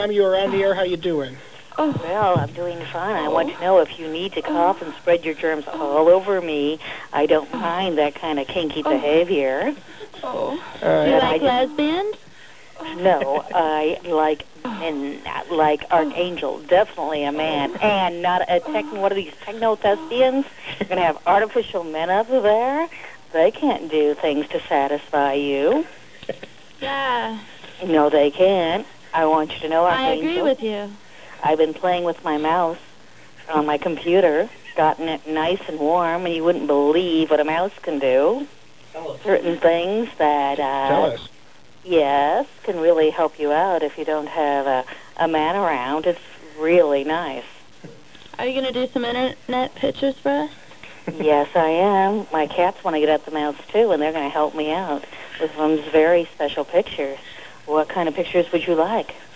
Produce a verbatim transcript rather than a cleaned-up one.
You around here? How you doing? Oh. Well, I'm doing fine. I want to know if you need to cough and spread your germs all over me. I don't mind that kind of kinky behavior. Oh. Uh, Do you But like I- lesbians? No, I like men, like Archangel, definitely a man, and not a techno, one of these techno thespians. You're going to have artificial men up there. They can't do things to satisfy you. Yeah. No, they can't. I want you to know, I Archangel. agree with you. I've been playing with my mouse on my computer, gotten it nice and warm, and you wouldn't believe what a mouse can do. Certain things that, uh, Tell us. yes, can really help you out if you don't have a, a man around. It's really nice. Are you going to do some internet pictures for us? Yes, I am. My cats want to get at the mouse, too, and they're going to help me out with some very special pictures. What kind of pictures would you like?